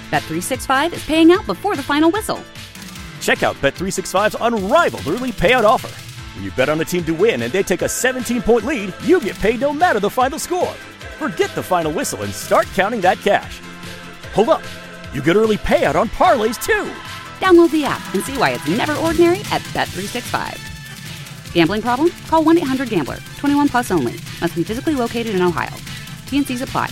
Bet365 is paying out before the final whistle. Check out Bet365's unrivaled early payout offer. When you bet on a team to win and they take a 17-point lead, you get paid no matter the final score. Forget the final whistle and start counting that cash. Hold up. You get early payout on parlays, too. Download the app and see why it's never ordinary at Bet365. Gambling problem? Call 1-800-GAMBLER. 21 plus only. Must be physically located in Ohio. T&Cs apply.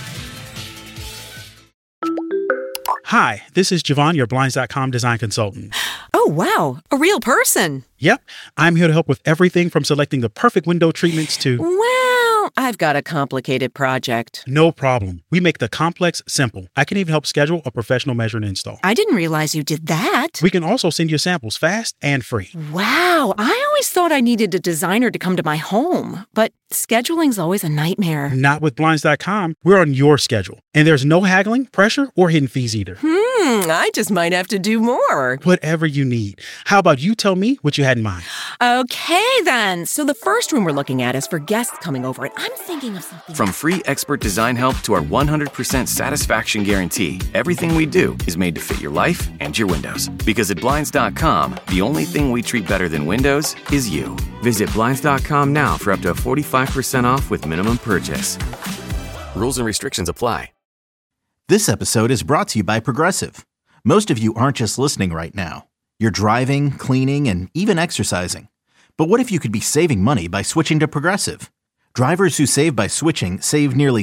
Hi, this is Javon, your Blinds.com design consultant. Oh, wow. A real person. Yep. I'm here to help with everything from selecting the perfect window treatments to... Well, I've got a complicated project. No problem. We make the complex simple. I can even help schedule a professional measure and install. I didn't realize you did that. We can also send you samples fast and free. Wow. I always thought I needed a designer to come to my home, but scheduling's always a nightmare. Not with Blinds.com. We're on your schedule. And there's no haggling, pressure, or hidden fees either. I just might have to do more. Whatever you need. How about you tell me what you had in mind? Okay, then. So the first room we're looking at is for guests coming over, and I'm thinking of something... From free expert design help to our 100% satisfaction guarantee, everything we do is made to fit your life and your windows. Because at Blinds.com, the only thing we treat better than windows is you. Visit Blinds.com now for up to 45% off with minimum purchase. Rules and restrictions apply. This episode is brought to you by Progressive. Most of you aren't just listening right now. You're driving, cleaning, and even exercising. But what if you could be saving money by switching to Progressive? Drivers who save by switching save nearly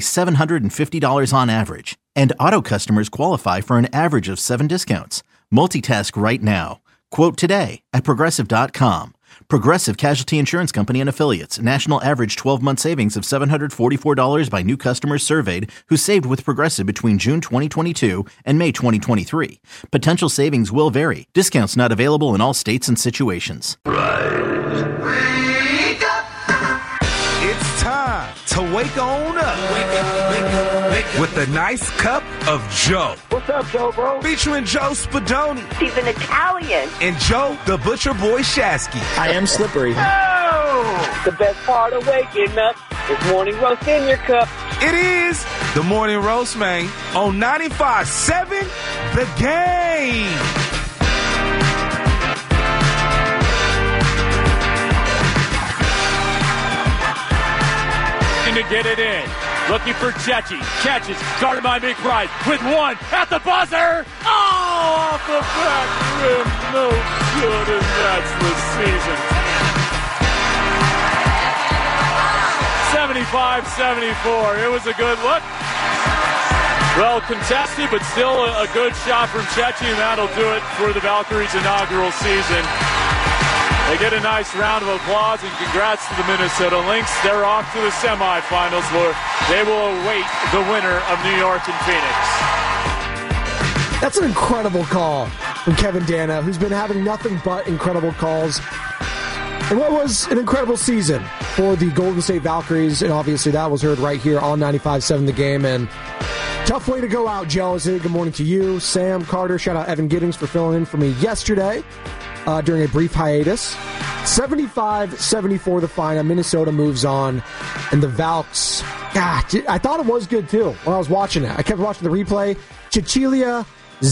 $750 on average. And auto customers qualify for an average of 7 discounts. Multitask right now. Quote today at Progressive.com. Progressive Casualty Insurance Company and Affiliates. National average 12-month savings of $744 by new customers surveyed who saved with Progressive between June 2022 and May 2023. Potential savings will vary. Discounts not available in all states and situations. Rise. Wake up. It's time to wake on up. Wake up, wake up, wake up. With a nice cup of Joe. What's up, Joe, bro? Featuring Joe Spadoni. He's an Italian. And Joe, the Butcher Boy Shasky. I am slippery. Oh! The best part of waking up is morning roast in your cup. It is the Morning Roast, man, on 95.7 The Game. To get it in. Looking for Chechi. Catches. Guarded by McBride. With one. At the buzzer. Oh, off the back rim. No good. And that's the season. 75-74. It was a good look. Well contested, but still a good shot from Chechi, and that'll do it for the Valkyries' inaugural season. They get a nice round of applause, and congrats to the Minnesota Lynx. They're off to the semifinals where they will await the winner of New York and Phoenix. That's an incredible call from Kevin Dana, who's been having nothing but incredible calls. And what was an incredible season for the Golden State Valkyries, and obviously that was heard right here on 95.7 The Game. And tough way to go out, Joe. Good morning to you, Sam, Carter. Shout out Evan Giddings for filling in for me yesterday. During a brief hiatus. 75-74 the final. Minnesota moves on. And the Valks, God, I thought it was good too when I was watching it. I kept watching the replay. Cecilia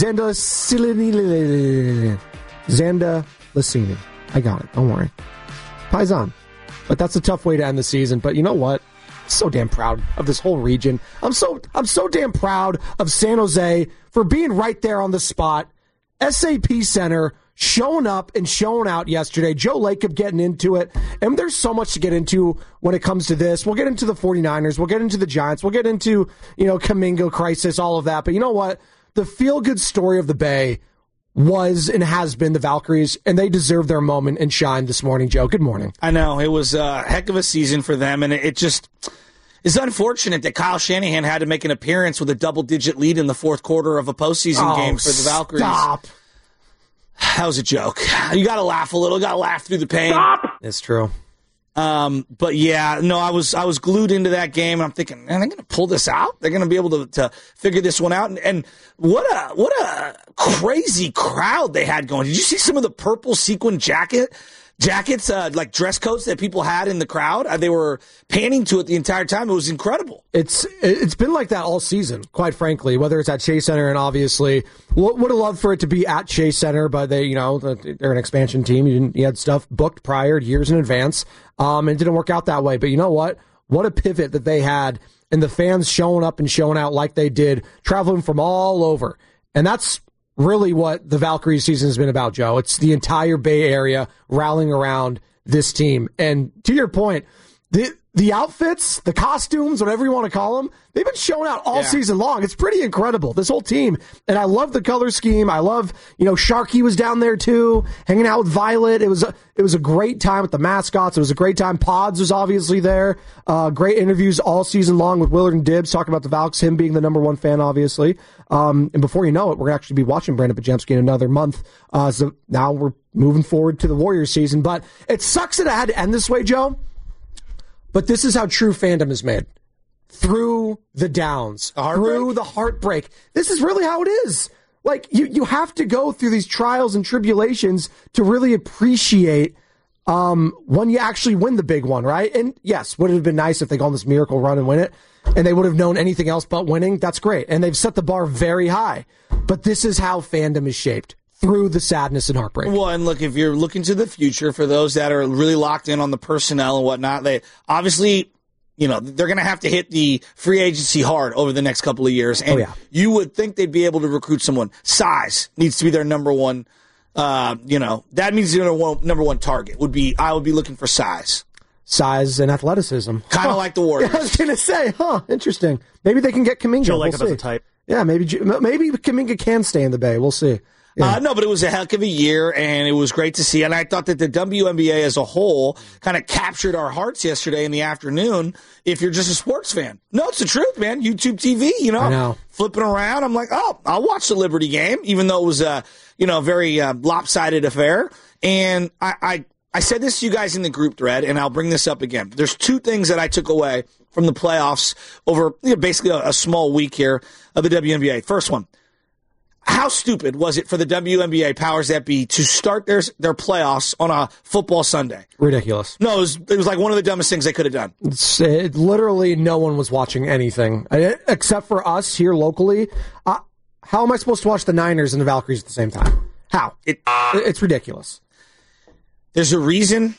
Zandalicini. I got it. Don't worry. Paisan. But that's a tough way to end the season. But you know what? I'm so damn proud of this whole region. I'm so damn proud of San Jose for being right there on the spot. SAP Center showing up and showing out yesterday. Joe Lacob getting into it. And there's so much to get into when it comes to this. We'll get into the 49ers. We'll get into the Giants. We'll get into, Kuminga crisis, all of that. But you know what? The feel-good story of the Bay was and has been the Valkyries, and they deserve their moment and shine this morning. Joe, good morning. I know. It was a heck of a season for them, and it just is unfortunate that Kyle Shanahan had to make an appearance with a double-digit lead in the fourth quarter of a postseason game for the Valkyries. Stop. That was a joke. You got to laugh a little. Got to laugh through the pain. Stop. It's true. But yeah, no, I was glued into that game. And I'm thinking, man, they're going to pull this out. They're going to be able to figure this one out. And what a crazy crowd they had going. Did you see some of the purple sequin jacket jackets, like dress coats that people had in the crowd. They were panning to it the entire time. It was incredible. It's been like that all season, quite frankly, whether it's at Chase Center, and obviously would have loved for it to be at Chase Center, but they're an expansion team. You had stuff booked prior, years in advance, and it didn't work out that way. But you know what? What a pivot that they had, and the fans showing up and showing out like they did, traveling from all over. And that's really what the Valkyries season has been about, Joe. It's the entire Bay Area rallying around this team. And to your point, the outfits, the costumes, whatever you want to call them, they've been showing out all season long. It's pretty incredible, this whole team. And I love the color scheme. I love, Sharky was down there too, hanging out with Violet. It was a great time with the mascots. It was a great time. Pods was obviously there. Great interviews all season long with Willard and Dibbs talking about the Valks, him being the number one fan, obviously. And before you know it, we're going to actually be watching Brandon Podziemski in another month. So now we're moving forward to the Warriors season. But it sucks that it had to end this way, Joe. But this is how true fandom is made. Through the downs, through the heartbreak. This is really how it is. Like, you have to go through these trials and tribulations to really appreciate when you actually win the big one, right? And yes, would it have been nice if they go on this miracle run and win it, and they would have known anything else but winning? That's great. And they've set the bar very high. But this is how fandom is shaped. Through the sadness and heartbreak. Well, and look, if you're looking to the future, for those that are really locked in on the personnel and whatnot, they obviously, they're going to have to hit the free agency hard over the next couple of years. And you would think they'd be able to recruit someone. Size needs to be their number one, that means their number one target I would be looking for size. Size and athleticism. Kind of like the Warriors. Yeah, I was going to say, interesting. Maybe they can get Kuminga. Joe Lacob as a type. Yeah, maybe Kuminga can stay in the Bay. We'll see. Yeah. No, but it was a heck of a year, and it was great to see. And I thought that the WNBA as a whole kind of captured our hearts yesterday in the afternoon, if you're just a sports fan. No, it's the truth, man. YouTube TV, I know. Flipping around. I'm like, I'll watch the Liberty game, even though it was a very lopsided affair. And I said this to you guys in the group thread, and I'll bring this up again. There's two things that I took away from the playoffs over basically a small week here of the WNBA. First one. How stupid was it for the WNBA powers that be to start their playoffs on a football Sunday? Ridiculous. No, it was like one of the dumbest things they could have done. Literally no one was watching anything except for us here locally. How am I supposed to watch the Niners and the Valkyries at the same time? How? It's ridiculous. There's a reason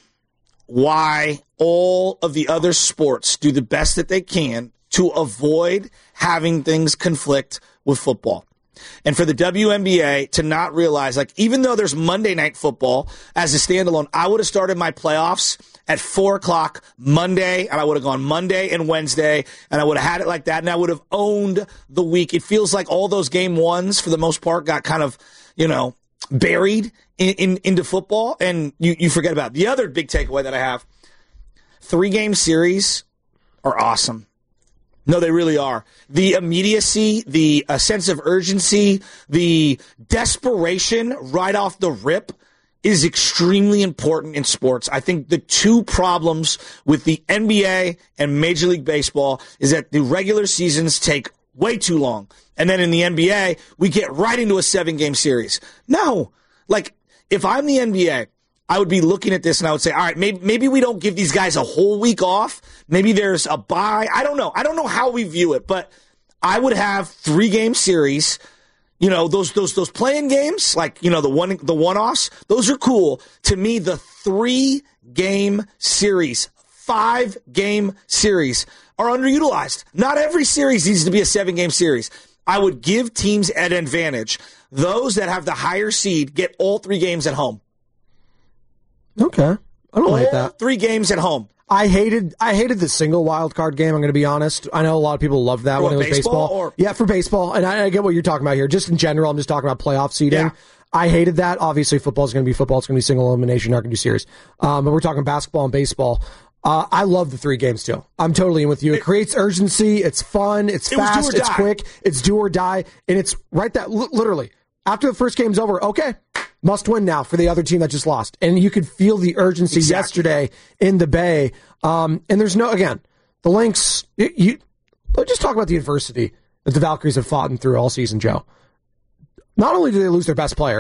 why all of the other sports do the best that they can to avoid having things conflict with football. And for the WNBA to not realize, even though there's Monday Night Football as a standalone, I would have started my playoffs at 4 o'clock Monday, and I would have gone Monday and Wednesday, and I would have had it like that, and I would have owned the week. It feels like all those game ones, for the most part, got kind of, buried into football, and you forget about it. The other big takeaway that I have, 3-game series are awesome. No, they really are. The immediacy, the sense of urgency, the desperation right off the rip is extremely important in sports. I think the two problems with the NBA and Major League Baseball is that the regular seasons take way too long. And then in the NBA, we get right into a 7-game series. No. If I'm the NBA, I would be looking at this and I would say, all right, maybe we don't give these guys a whole week off. Maybe there's a bye. I don't know. I don't know how we view it, but I would have 3-game series. Those playing games, the one-offs, those are cool. To me, the 3-game series, 5-game series are underutilized. Not every series needs to be a 7-game series. I would give teams an advantage. Those that have the higher seed get all 3 games at home. Okay. I don't hate that. 3 games at home. I hated the single wild card game, I'm going to be honest. I know a lot of people loved that when it was baseball. Yeah, for baseball. And I get what you're talking about here. Just in general, I'm just talking about playoff seeding. Yeah. I hated that. Obviously, football is going to be football. It's going to be single elimination. Not going to do series. But we're talking basketball and baseball. I love the 3 games, too. I'm totally in with you. It creates urgency. It's fun. It's fast. It's quick. It's do or die. And it's right that, literally, after the first game's over, okay, must win now for the other team that just lost. And you could feel the urgency yesterday in the Bay. And there's the Lynx, let's just talk about the adversity that the Valkyries have fought through all season, Joe. Not only did they lose their best player,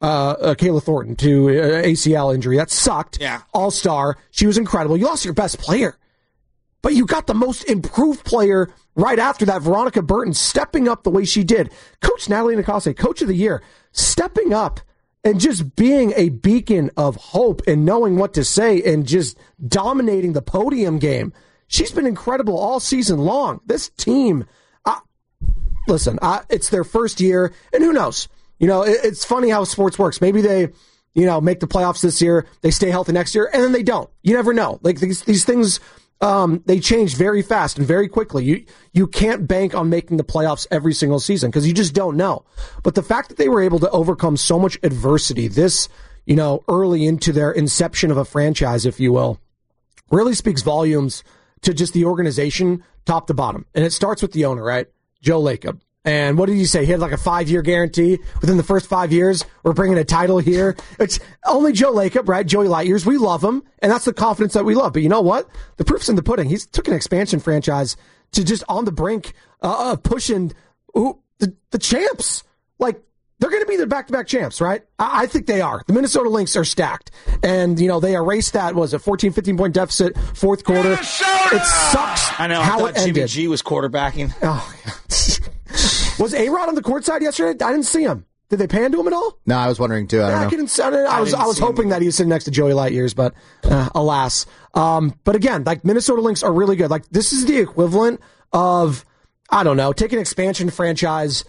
Kayla Thornton to ACL injury. That sucked. Yeah. All-star. She was incredible. You lost your best player. But you got the most improved player right after that, Veronica Burton, stepping up the way she did. Coach Natalie Nakase, Coach of the Year, stepping up and just being a beacon of hope and knowing what to say and just dominating the podium game. She's been incredible all season long. This team, listen, it's their first year, and who knows? You know, it's funny how sports works. Maybe they, make the playoffs this year, they stay healthy next year, and then they don't. You never know. Like these things, they change very fast and very quickly. You can't bank on making the playoffs every single season because you just don't know. But the fact that they were able to overcome so much adversity this, early into their inception of a franchise, if you will, really speaks volumes to just the organization top to bottom. And it starts with the owner, right? Joe Lacob. And what did he say? He had like a 5-year guarantee within the first 5 years. We're bringing a title here. It's only Joe Lacob, right? Joey Lightyears. We love him. And that's the confidence that we love. But you know what? The proof's in the pudding. He's took an expansion franchise to just on the brink of pushing the champs. Like, they're going to be the back-to-back champs, right? I think they are. The Minnesota Lynx are stacked. And, they erased that, 14, 15-point deficit, fourth quarter. Minnesota! It sucks. I know. How I thought it ended. Jimmy G was quarterbacking. Oh, yeah. Was A-Rod on the court side yesterday? I didn't see him. Did they pan to him at all? No, I was wondering too. I don't know. I was hoping that he was sitting next to Joey Lightyears, but alas. But again, like Minnesota Lynx are really good. Like this is the equivalent of, I don't know, take an expansion franchise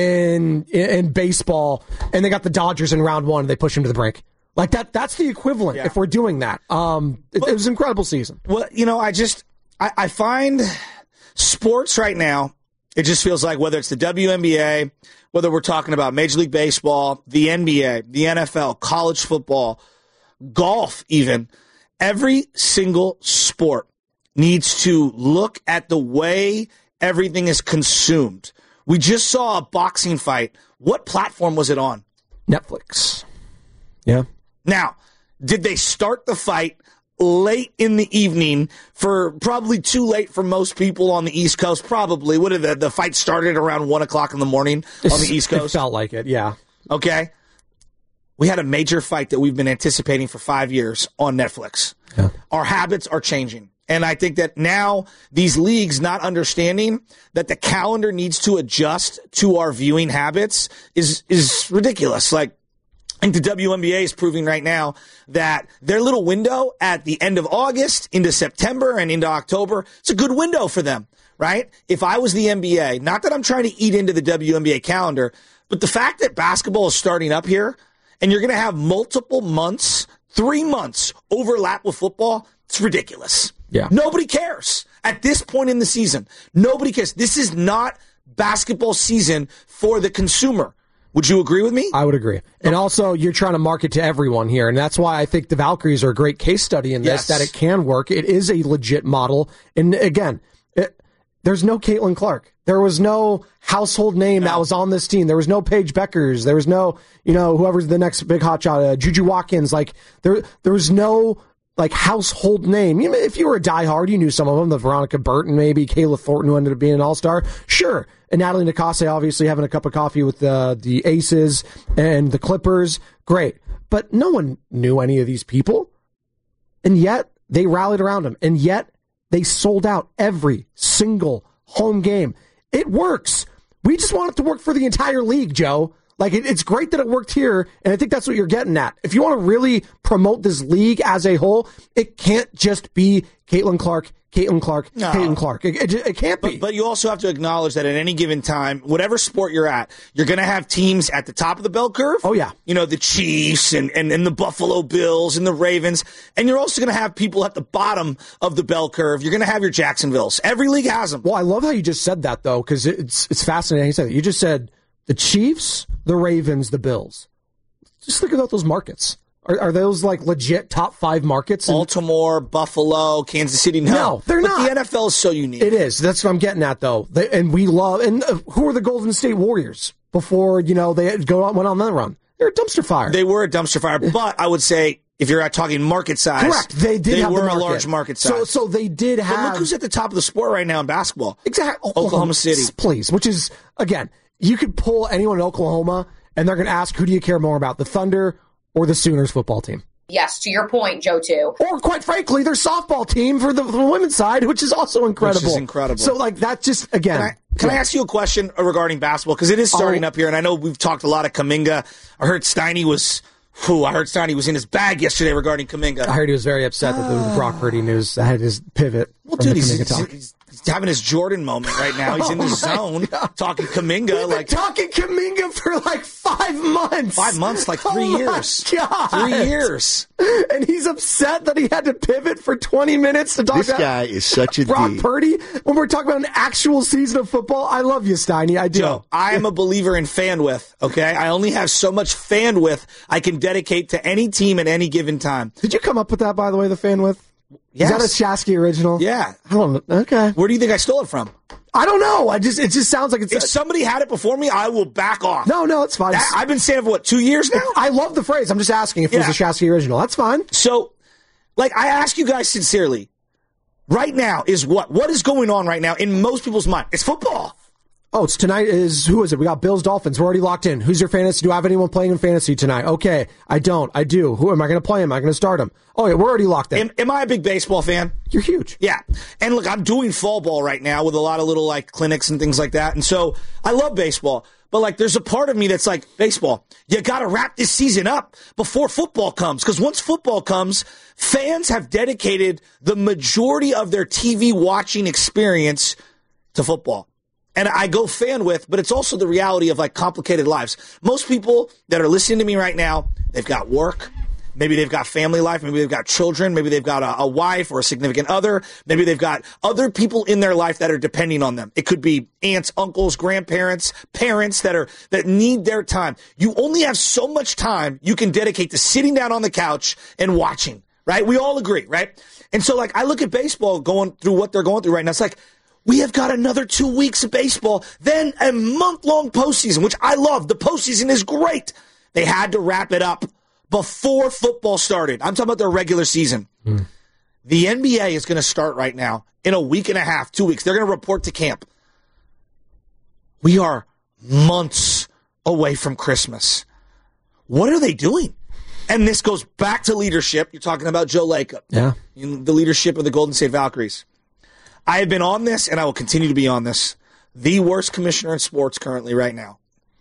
in baseball, and they got the Dodgers in round one, and they push them to the brink. Like that's the equivalent if we're doing that. It was an incredible season. Well, I find sports right now, it just feels like whether it's the WNBA, whether we're talking about Major League Baseball, the NBA, the NFL, college football, golf even, every single sport needs to look at the way everything is consumed. We just saw a boxing fight. What platform was it on? Netflix. Yeah. Now, did they start the fight late in the evening for probably too late for most people on the East Coast? Probably. What did the fight started around 1 o'clock in the morning on the East Coast? It felt like it, yeah. Okay. We had a major fight that we've been anticipating for 5 years on Netflix. Yeah. Our habits are changing. And I think that now these leagues not understanding that the calendar needs to adjust to our viewing habits is ridiculous. Like, I think the WNBA is proving right now that their little window at the end of August into September and into October, it's a good window for them, right? If I was the NBA, not that I'm trying to eat into the WNBA calendar, but the fact that basketball is starting up here and you're going to have multiple months, 3 months overlap with football, it's ridiculous. Yeah. Nobody cares at this point in the season. Nobody cares. This is not basketball season for the consumer. Would you agree with me? I would agree. And also, you're trying to market to everyone here. And that's why I think the Valkyries are a great case study in this, that it can work. It is a legit model. And again, there's no Caitlin Clark. There was no household name that was on this team. There was no Paige Beckers. There was no, whoever's the next big hotshot, Juju Watkins. Like, there was no household name. If you were a diehard, you knew some of them, the Veronica Burton, maybe Kayla Thornton, who ended up being an all-star. Sure. And Natalie Nakase, obviously having a cup of coffee with the Aces and the Clippers. Great. But no one knew any of these people. And yet they rallied around them. And yet they sold out every single home game. It works. We just want it to work for the entire league, Joe. Like, it's great that it worked here, and I think that's what you're getting at. If you want to really promote this league as a whole, it can't just be Caitlin Clark. It can't be. But you also have to acknowledge that at any given time, whatever sport you're at, you're going to have teams at the top of the bell curve. Oh, yeah. The Chiefs and the Buffalo Bills and the Ravens. And you're also going to have people at the bottom of the bell curve. You're going to have your Jacksonvilles. Every league has them. Well, I love how you just said that, though, because it's fascinating how you said that. You just said the Chiefs, the Ravens, the Bills. Just think about those markets. Are those like legit top 5 markets? Baltimore, Buffalo, Kansas City? No, they're not. The NFL is so unique. It is. That's what I'm getting at, though. And we love. And who are the Golden State Warriors before they went on that run? They're a dumpster fire. They were a dumpster fire, but I would say if you're talking market size, correct. They were a large market size. So they did have. But look who's at the top of the sport right now in basketball. Exactly. Oklahoma City, please. Which is again, you could pull anyone in Oklahoma and they're going to ask, who do you care more about, the Thunder or the Sooners football team? Yes, to your point, Joe, too. Or, quite frankly, their softball team for the women's side, which is also incredible. Which is incredible. So, that just, again... Can I ask you a question regarding basketball? Because it is starting up here, and I know we've talked a lot of Kuminga. I heard Steiny was in his bag yesterday regarding Kuminga. I heard he was very upset that the Brock Purdy news had his pivot. Well, dude, he's having his Jordan moment right now. He's in the zone talking Kuminga. Talking Kuminga for 5 months. 5 months, 3 years. God. 3 years. And he's upset that he had to pivot for 20 minutes to talk about... This guy is such a Brock Purdy. When we're talking about an actual season of football, I love you, Steiny. I do. Joe, I am a believer in fan width, okay? I only have so much fan width I can dedicate to any team at any given time. Did you come up with that, by the way, the fan width? Yes. Is that a Shasky original? Yeah. I don't know. Okay. Where do you think I stole it from? I don't know. It just sounds like it's... If somebody had it before me, I will back off. No, it's fine. I've been saying it for 2 years now? I love the phrase. I'm just asking if it was a Shasky original. That's fine. So, I ask you guys sincerely, right now is what? What is going on right now in most people's mind? It's football. Oh, it's tonight who is it? We got Bills, Dolphins. We're already locked in. Who's your fantasy? Do I have anyone playing in fantasy tonight? Okay. I don't. I do. Who am I going to play him? Am I going to start him? Oh, yeah, we're already locked in. Am I a big baseball fan? You're huge. Yeah. And look, I'm doing fall ball right now with a lot of little clinics and things like that. And so I love baseball. But there's a part of me that's like, baseball, you got to wrap this season up before football comes. Because once football comes, fans have dedicated the majority of their TV watching experience to football. And I go fan with, but it's also the reality of complicated lives. Most people that are listening to me right now, they've got work. Maybe they've got family life. Maybe they've got children. Maybe they've got a wife or a significant other. Maybe they've got other people in their life that are depending on them. It could be aunts, uncles, grandparents, parents that need their time. You only have so much time you can dedicate to sitting down on the couch and watching, right? We all agree, right? And so I look at baseball going through what they're going through right now. It's we have got another 2 weeks of baseball, then a month-long postseason, which I love. The postseason is great. They had to wrap it up before football started. I'm talking about their regular season. The NBA is going to start right now in a week and a half, 2 weeks. They're going to report to camp. We are months away from Christmas. What are they doing? And this goes back to leadership. You're talking about Joe Lacob. Yeah. The leadership of the Golden State Valkyries. I have been on this, and I will continue to be on this. The worst commissioner in sports currently right now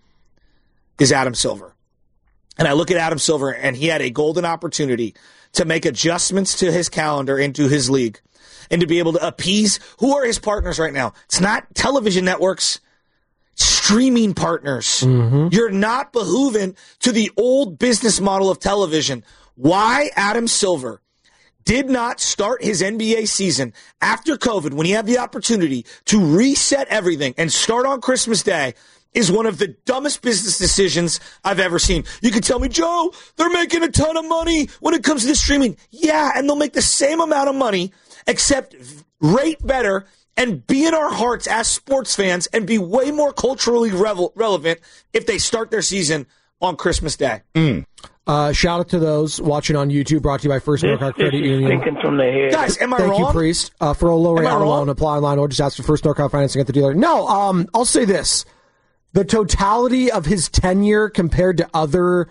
is Adam Silver. And I look at Adam Silver, and he had a golden opportunity to make adjustments to his calendar and to his league and to be able to appease. Who are his partners right now? It's not television networks, streaming partners. You're not behooving to the old business model of television. Why Adam Silver did not start his NBA season after COVID when he had the opportunity to reset everything and start on Christmas Day is one of the dumbest business decisions I've ever seen. You can tell me, Joe, they're making a ton of money when it comes to the streaming. Yeah, and they'll make the same amount of money, except rate better and be in our hearts as sports fans and be way more culturally relevant if they start their season on Christmas Day. Shout out to those watching on YouTube, brought to you by First North Credit Union. Thinking from the head. Guys, am I wrong? Thank you, Priest. For a low rate auto loan, apply online or just ask for First North financing at the dealer. No, I'll say this. The totality of his tenure compared to other,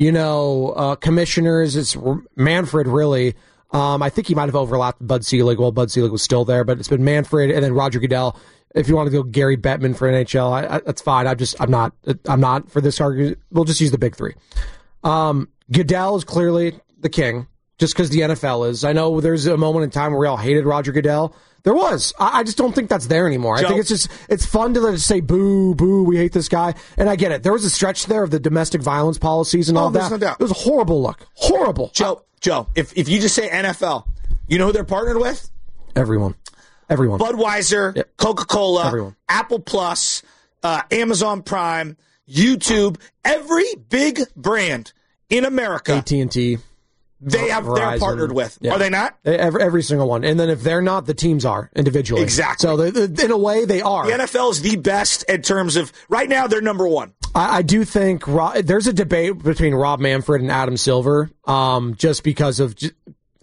commissioners, it's Manfred, really. I think he might have overlapped Bud Selig while Bud Selig was still there, but it's been Manfred and then Roger Goodell. If you want to go Gary Bettman for NHL, that's fine. I'm not for this argument. We'll just use the big three. Goodell is clearly the king, just because the NFL is. I know there's a moment in time where we all hated Roger Goodell. There was. I just don't think that's there anymore. Joe, I think it's fun to just say, boo, boo, we hate this guy. And I get it. There was a stretch there of the domestic violence policies and all that. No doubt. It was a horrible look. Horrible. Joe, if you just say NFL, you know who they're partnered with? Everyone. Budweiser, yep. Coca-Cola, Everyone. Apple Plus, Amazon Prime, YouTube, every big brand in America. AT&T. They're partnered with. Yeah. Are they not? Every single one. And then if they're not, the teams are individually. Exactly. So in a way, they are. The NFL is the best in terms of, right now, they're number one. I do think there's a debate between Rob Manfred and Adam Silver, just because of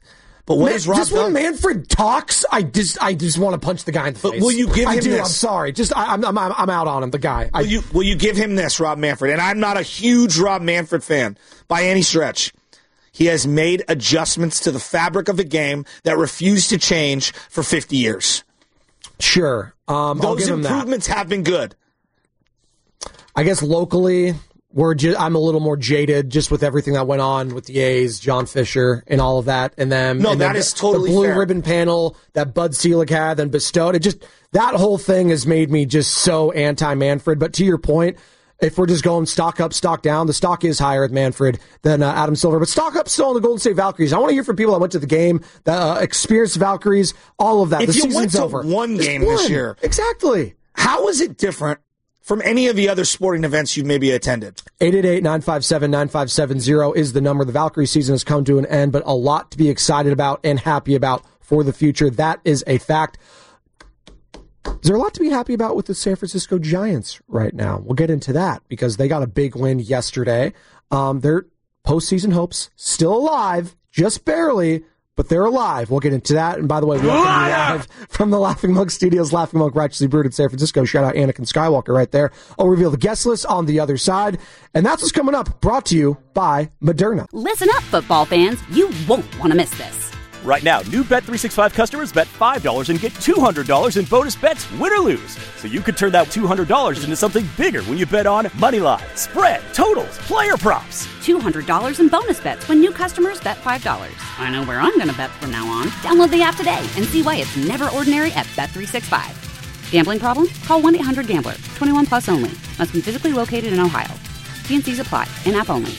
But what is Rob just done? When Manfred talks, I just want to punch the guy in the face. Will you give him this? I'm sorry. I'm out on him. The guy. Will you give him this, Rob Manfred? And I'm not a huge Rob Manfred fan by any stretch. He has made adjustments to the fabric of the game that refused to change for 50 years. Sure. Those improvements have been good. I guess locally, I'm a little more jaded just with everything that went on with the A's, John Fisher, and all of that. And then that is totally the blue fair. ribbon panel that Bud Selig had and bestowed. That whole thing has made me just so anti-Manfred. But to your point, if we're just going stock up, stock down, the stock is higher with Manfred than Adam Silver. But stock up still on the Golden State Valkyries. I want to hear from people that went to the game, that experienced Valkyries, all of that. If the you went to over. one game this year. Exactly. How is it different from any of the other sporting events you've maybe attended? 888-957-9570 is the number. The Valkyrie season has come to an end, but a lot to be excited about and happy about for the future. That is a fact. Is there a lot to be happy about with the San Francisco Giants right now? We'll get into that because they got a big win yesterday. Their postseason hopes still alive, just barely, but they're alive. We'll get into that. And by the way, welcome live from the Laughing Mug Studios. Laughing Mug, righteously brewed in San Francisco. Shout out Anakin Skywalker right there. I'll reveal the guest list on the other side. And that's what's coming up, brought to you by Moderna. Listen up, football fans. You won't want to miss this. Right now, new Bet365 customers bet $5 and get $200 in bonus bets, win or lose. So you could turn that $200 into something bigger when you bet on money line, spread, totals, player props. $200 in bonus bets when new customers bet $5. I know where I'm going to bet from now on. Download the app today and see why it's never ordinary at Bet365. Gambling problem? Call 1-800-GAMBLER. 21 plus only. Must be physically located in Ohio. T&Cs apply. In-app only.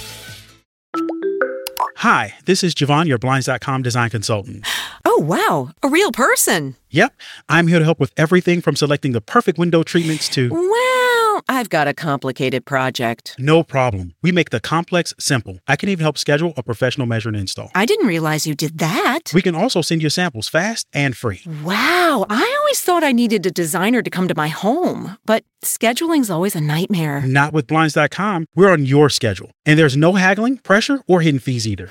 Hi, this is Javon, your Blinds.com design consultant. Oh, wow. A real person. Yep. I'm here to help with everything from selecting the perfect window treatments to... Well, I've got a complicated project. No problem. We make the complex simple. I can even help schedule a professional measure and install. I didn't realize you did that. We can also send you samples fast and free. Wow. I always thought I needed a designer to come to my home, but scheduling's always a nightmare. Not with Blinds.com. We're on your schedule. And there's no haggling, pressure, or hidden fees either.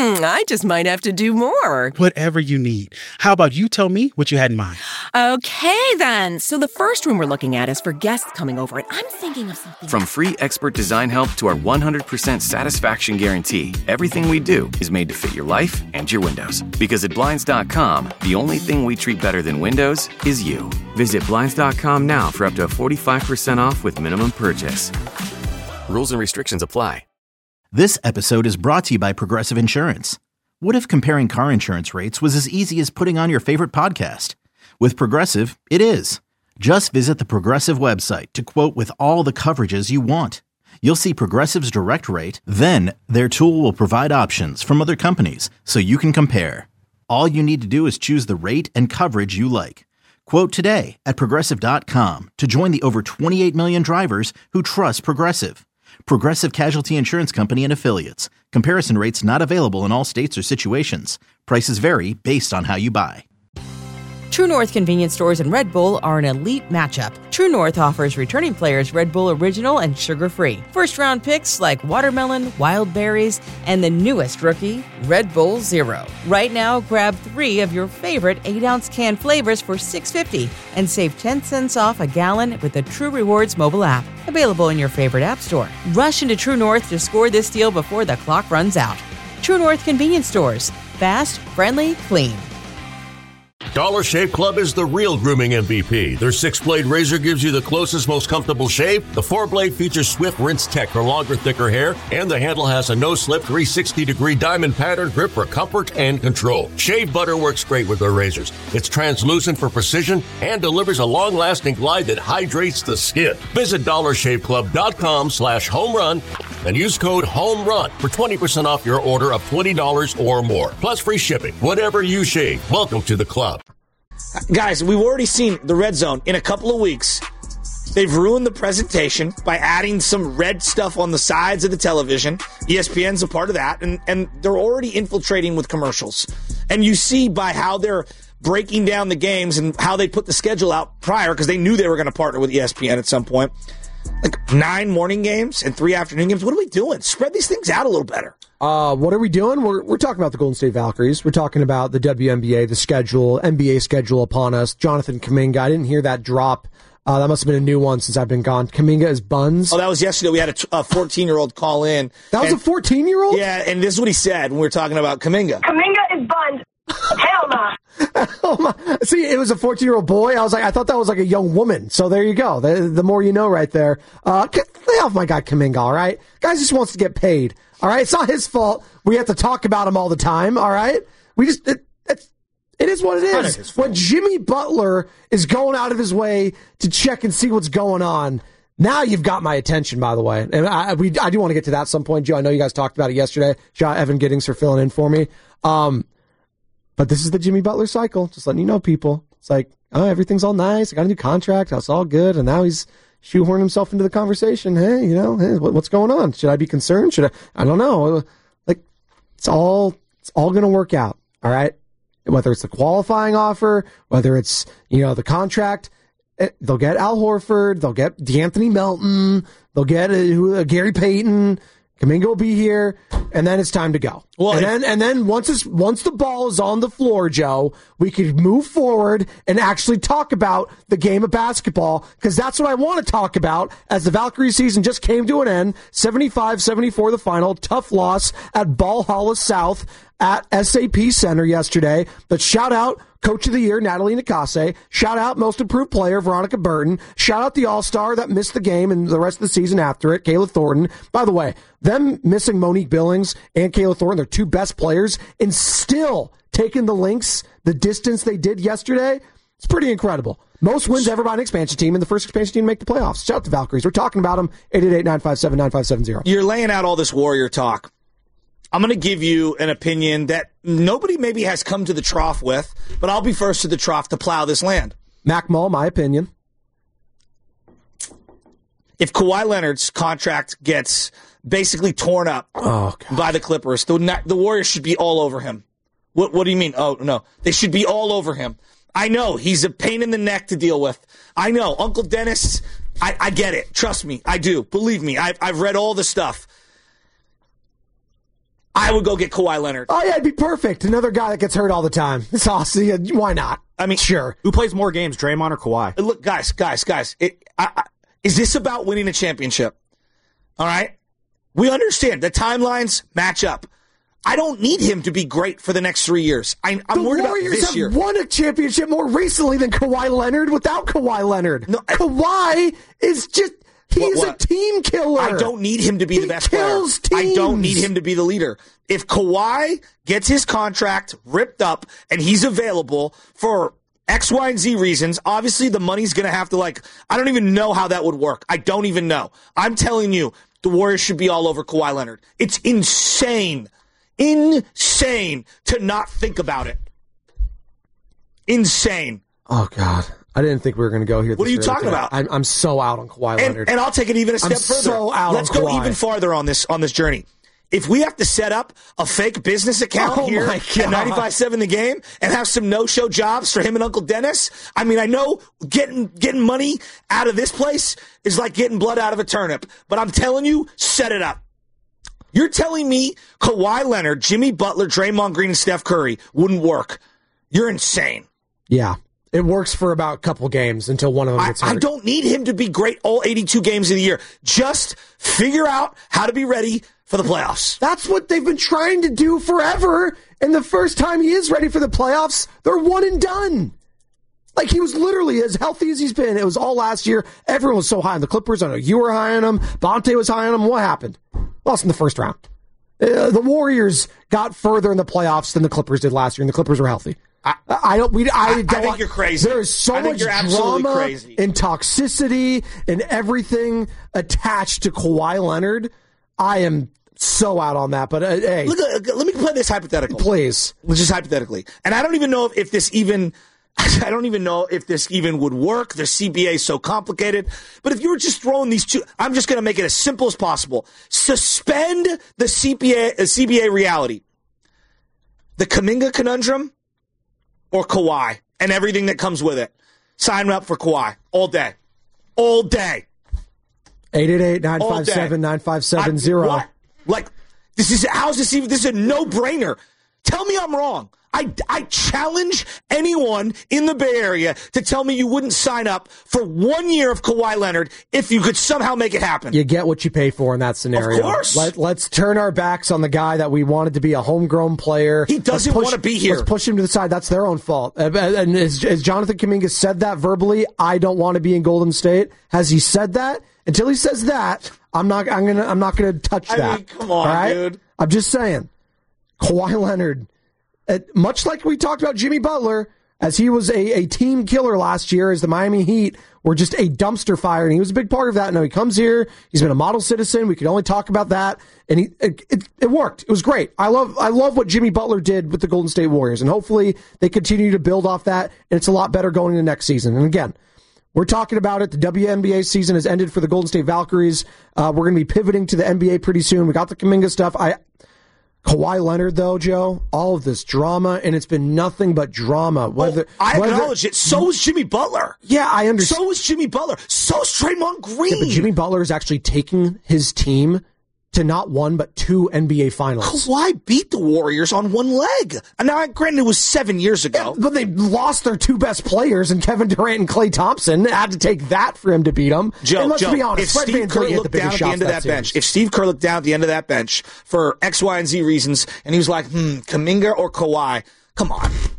I just might have to do more. Whatever you need. How about you tell me what you had in mind? Okay, then. So the first room we're looking at is for guests coming over, and I'm thinking of something. From free expert design help to our 100% satisfaction guarantee, everything we do is made to fit your life and your windows. Because at Blinds.com, the only thing we treat better than windows is you. Visit Blinds.com now for up to 45% off with minimum purchase. Rules and restrictions apply. This episode is brought to you by Progressive Insurance. What if comparing car insurance rates was as easy as putting on your favorite podcast? With Progressive, it is. Just visit the Progressive website to quote with all the coverages you want. You'll see Progressive's direct rate, then their tool will provide options from other companies so you can compare. All you need to do is choose the rate and coverage you like. Quote today at Progressive.com to join the over 28 million drivers who trust Progressive. Progressive Casualty Insurance Company and Affiliates. Comparison rates not available in all states or situations. Prices vary based on how you buy. True North convenience stores and Red Bull are an elite matchup. True North offers returning players Red Bull Original and sugar-free. First-round picks like watermelon, wild berries, and the newest rookie, Red Bull Zero. Right now, grab 3 of your favorite 8-ounce can flavors for $6.50 and save 10 cents off a gallon with the True Rewards mobile app. Available in your favorite app store. Rush into True North to score this deal before the clock runs out. True North convenience stores. Fast, friendly, clean. Dollar Shave Club is the real grooming MVP. Their 6-blade razor gives you the closest, most comfortable shave. The 4-blade features Swift Rinse Tech for longer, thicker hair, and the handle has a no-slip 360-degree diamond pattern grip for comfort and control. Shave butter works great with their razors. It's translucent for precision and delivers a long-lasting glide that hydrates the skin. Visit DollarShaveClub.com/homerun and use code HOMERUN for 20% off your order of $20 or more. Plus free shipping. Whatever you shave, welcome to the club. Guys, we've already seen the Red Zone in a couple of weeks. They've ruined the presentation by adding some red stuff on the sides of the television. ESPN's a part of that, and they're already infiltrating with commercials. And you see by how they're breaking down the games and how they put the schedule out prior, because they knew they were going to partner with ESPN at some point. Like 9 morning games and 3 afternoon games. What are we doing? Spread these things out a little better. What are we doing? We're talking about the Golden State Valkyries. We're talking about the WNBA, the schedule, NBA schedule upon us. Jonathan Kuminga. I didn't hear that drop. That must have been a new one since I've been gone. Kuminga is buns. Oh, that was yesterday. We had a 14-year-old call in. That was a 14-year-old? Yeah, and this is what he said when we were talking about Kuminga. Kuminga is buns. Hell no. See, it was a 14-year-old boy. I thought that was like a young woman. So there you go. The more you know right there. Lay off my guy Kuminga, all right? Guy just wants to get paid, all right? It's not his fault. We have to talk about him all the time, all right? It is what it is. When Jimmy Butler is going out of his way to check and see what's going on, now you've got my attention, by the way. And I do want to get to that at some point, Joe. I know you guys talked about it yesterday. Shout out Evan Giddings for filling in for me. But this is the Jimmy Butler cycle. Just letting you know, people. It's like, oh, everything's all nice. I got a new contract. It's all good. And now he's shoehorning himself into the conversation. Hey, what's going on? Should I be concerned? I don't know. Like, it's all going to work out. All right. Whether it's the qualifying offer, whether it's, the contract, they'll get Al Horford, they'll get DeAnthony Melton, they'll get Gary Payton. Kuminga will be here, and then it's time to go. Well, and then once the ball is on the floor, Joe, we could move forward and actually talk about the game of basketball, because that's what I want to talk about as the Valkyrie season just came to an end. 75-74 the final. Tough loss at Ball Hollis South at SAP Center yesterday. But shout out Coach of the Year, Natalie Nicase. Shout out Most Improved Player, Veronica Burton. Shout out the All-Star that missed the game and the rest of the season after it, Kayla Thornton. By the way, them missing Monique Billings and Kayla Thornton, their two best players, and still taking the Lynx the distance they did yesterday, it's pretty incredible. Most wins ever by an expansion team, and the first expansion team to make the playoffs. Shout out to Valkyries. We're talking about them. 888-957-9570. You're laying out all this Warrior talk. I'm going to give you an opinion that nobody maybe has come to the trough with, but I'll be first to the trough to plow this land. Mac Mull, my opinion. If Kawhi Leonard's contract gets basically torn up by the Clippers, the Warriors should be all over him. What do you mean? Oh, no. They should be all over him. I know. He's a pain in the neck to deal with. I know. Uncle Dennis, I get it. Trust me. I do. Believe me. I've read all the stuff. I would go get Kawhi Leonard. Oh, yeah, it'd be perfect. Another guy that gets hurt all the time. It's awesome. Yeah, why not? I mean, sure. Who plays more games, Draymond or Kawhi? Look, guys. Is this about winning a championship? All right? We understand the timelines match up. I don't need him to be great for the next 3 years. I'm worried about this year. The Warriors have won a championship more recently than Kawhi Leonard without Kawhi Leonard. No, Kawhi is just... He's a team killer. I don't need him to be the best player. Teams. I don't need him to be the leader. If Kawhi gets his contract ripped up and he's available for X, Y, and Z reasons, obviously the money's going to have to, I don't even know how that would work. I don't even know. I'm telling you, the Warriors should be all over Kawhi Leonard. It's insane to not think about it. Insane. Oh, God. I didn't think we were going to go here. What are you talking about? I'm so out on Kawhi Leonard. And I'll take it even a step further. So out Let's go even farther on this journey. If we have to set up a fake business account here at 95.7 The Game and have some no-show jobs for him and Uncle Dennis, I mean, I know getting money out of this place is like getting blood out of a turnip, but I'm telling you, set it up. You're telling me Kawhi Leonard, Jimmy Butler, Draymond Green, and Steph Curry wouldn't work. You're insane. Yeah. It works for about a couple games until one of them gets hurt. I don't need him to be great all 82 games of the year. Just figure out how to be ready for the playoffs. That's what they've been trying to do forever. And the first time he is ready for the playoffs, they're one and done. Like, he was literally as healthy as he's been. It was all last year. Everyone was so high on the Clippers. I know you were high on him. Bonte was high on him. What happened? Lost in the first round. The Warriors got further in the playoffs than the Clippers did last year, and the Clippers were healthy. I think you're crazy. There is so much drama and toxicity and everything attached to Kawhi Leonard. I am so out on that. But hey, let me play this hypothetical, please. Just hypothetically, and I don't even know if this even. I don't even know if this even would work. The CBA is so complicated. But if you were just throwing these two, I'm just going to make it as simple as possible. Suspend the CBA reality. The Kuminga conundrum or Kawhi and everything that comes with it. Sign up for Kawhi all day. All day. 888-957-9570. What? This is a no-brainer. Tell me I'm wrong. I challenge anyone in the Bay Area to tell me you wouldn't sign up for 1 year of Kawhi Leonard if you could somehow make it happen. You get what you pay for in that scenario. Of course. Let's turn our backs on the guy that we wanted to be a homegrown player. He doesn't want to be here. Let's push him to the side. That's their own fault. And as Jonathan Kuminga said that verbally, I don't want to be in Golden State. Has he said that? Until he says that, I'm not gonna touch that. I mean, come on, right? dude. I'm just saying, Kawhi Leonard. Much like we talked about Jimmy Butler, as he was a team killer last year, as the Miami Heat were just a dumpster fire, and he was a big part of that. Now he comes here, he's been a model citizen. We could only talk about that, and it worked. It was great. I love what Jimmy Butler did with the Golden State Warriors, and hopefully they continue to build off that, and it's a lot better going into next season. And again, we're talking about it. The WNBA season has ended for the Golden State Valkyries. We're going to be pivoting to the NBA pretty soon. We got the Kuminga stuff. Kawhi Leonard, though, Joe, all of this drama, and it's been nothing but drama. I acknowledge it. So is Jimmy Butler. Yeah, I understand. So is Jimmy Butler. So is Draymond Green. Yeah, but Jimmy Butler is actually taking his team to not one, but 2 NBA finals. Kawhi beat the Warriors on one leg. And now, granted, it was 7 years ago. Yeah, but they lost their 2 best players, and Kevin Durant and Klay Thompson had to take that for him to beat them. Joe, and let's be honest, if Steve Kerr looked down at the end of that bench, if Steve Kerr looked down at the end of that bench for X, Y, and Z reasons, and he was like, Kuminga or Kawhi, come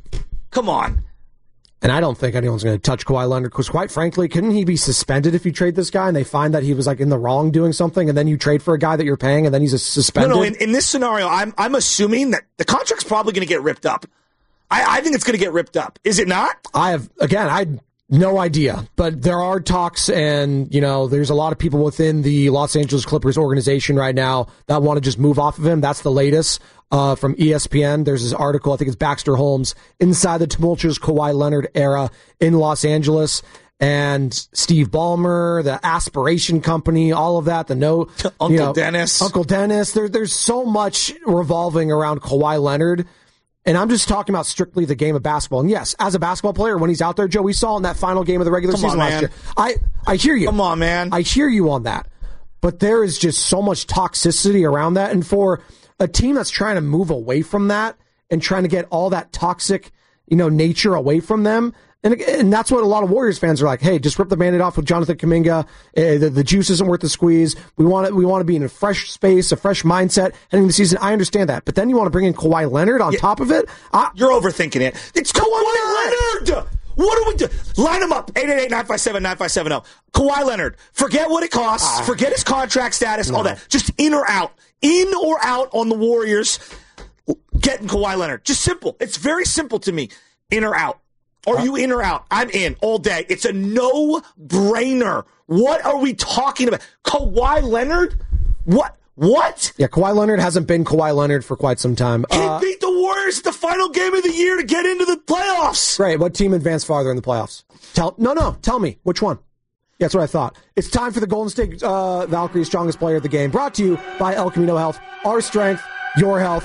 on. And I don't think anyone's going to touch Kawhi Leonard because, quite frankly, couldn't he be suspended if you trade this guy and they find that he was like in the wrong doing something, and then you trade for a guy that you're paying and then he's suspended? No. In this scenario, I'm assuming that the contract's probably going to get ripped up. I think it's going to get ripped up. Is it not? I had no idea, but there are talks, and there's a lot of people within the Los Angeles Clippers organization right now that want to just move off of him. That's the latest. From ESPN, there's this article, I think it's Baxter Holmes, Inside the Tumultuous Kawhi Leonard Era in Los Angeles, and Steve Ballmer, the Aspiration Company, all of that, Uncle Dennis. There's so much revolving around Kawhi Leonard, and I'm just talking about strictly the game of basketball. And yes, as a basketball player, when he's out there, Joe, we saw in that final game of the regular season last year. I hear you. Come on, man. I hear you on that. But there is just so much toxicity around that, and for a team that's trying to move away from that and trying to get all that toxic, nature away from them. And that's what a lot of Warriors fans are like. Hey, just rip the Band-Aid off with Jonathan Kuminga. The juice isn't worth the squeeze. We want to be in a fresh space, a fresh mindset heading into the season. I understand that. But then you want to bring in Kawhi Leonard on top of it? You're overthinking it. It's Kawhi Leonard! What do we do? Line them up. 888-957-9570. Kawhi Leonard. Forget what it costs. Forget his contract status. All that. Just in or out. In or out on the Warriors getting Kawhi Leonard. Just simple. It's very simple to me. In or out. Are you in or out? I'm in all day. It's a no-brainer. What are we talking about? Kawhi Leonard? What? Yeah, Kawhi Leonard hasn't been Kawhi Leonard for quite some time. He beat the Warriors at the final game of the year to get into the playoffs. Great. What team advanced farther in the playoffs? Tell me. Which one? Yeah, that's what I thought. It's time for the Golden State Valkyries Strongest Player of the Game. Brought to you by El Camino Health. Our strength, your health.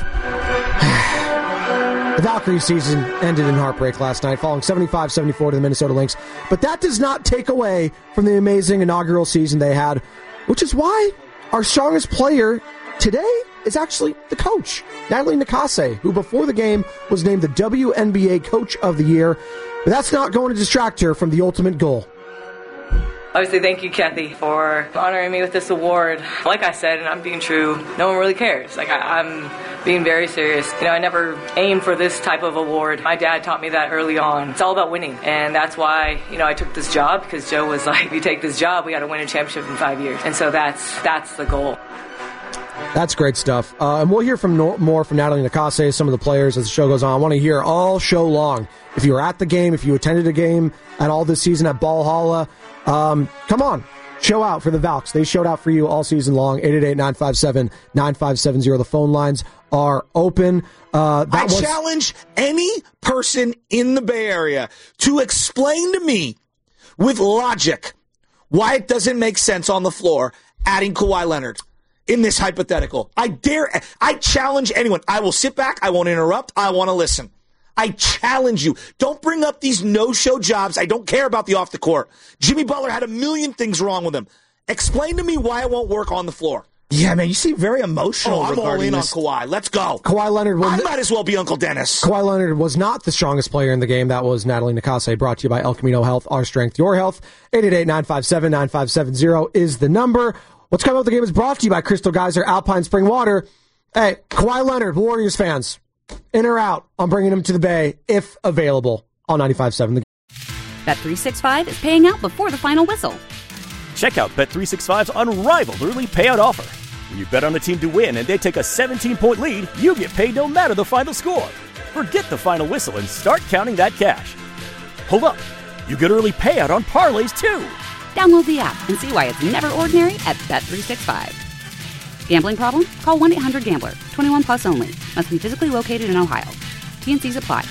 The Valkyrie season ended in heartbreak last night, falling 75-74 to the Minnesota Lynx. But that does not take away from the amazing inaugural season they had, which is why our strongest player today is actually the coach, Natalie Nakase, who before the game was named the WNBA Coach of the Year. But that's not going to distract her from the ultimate goal. Obviously, thank you, Kathy, for honoring me with this award. Like I said, and I'm being true, no one really cares. I'm being very serious. I never aimed for this type of award. My dad taught me that early on. It's all about winning. And that's why, I took this job, because Joe was like, if you take this job, we got to win a championship in 5 years. And so that's the goal. That's great stuff. And we'll hear more from Natalie Nakase, some of the players, as the show goes on. I want to hear all show long. If you were at the game, if you attended a game at all this season at Ball Halla, come on, show out for the Valks. They showed out for you all season long. 888-957-9570. The phone lines are open. I challenge any person in the Bay Area to explain to me with logic why it doesn't make sense on the floor adding Kawhi Leonard in this hypothetical. I challenge anyone. I will sit back. I won't interrupt. I want to listen. I challenge you. Don't bring up these no-show jobs. I don't care about the off the court. Jimmy Butler had a million things wrong with him. Explain to me why it won't work on the floor. Yeah, man, you seem very emotional. I'm all in on Kawhi. Let's go. Kawhi Leonard I might as well be Uncle Dennis. Kawhi Leonard was not the strongest player in the game. That was Natalie Nakase, brought to you by El Camino Health. Our strength, your health. 888-957-9570 is the number. What's coming up with the game is brought to you by Crystal Geyser Alpine Spring Water. Hey, Kawhi Leonard, Warriors fans, in or out, I'm bringing him to the Bay if available on 95.7 The Game. Bet365 is paying out before the final whistle. Check out Bet365's unrivaled early payout offer. When you bet on a team to win and they take a 17-point lead, you get paid no matter the final score. Forget the final whistle and start counting that cash. Hold up. You get early payout on parlays, too. Download the app and see why it's never ordinary at Bet365. Gambling problem? Call 1-800-GAMBLER. 21 plus only. Must be physically located in Ohio. T&Cs apply.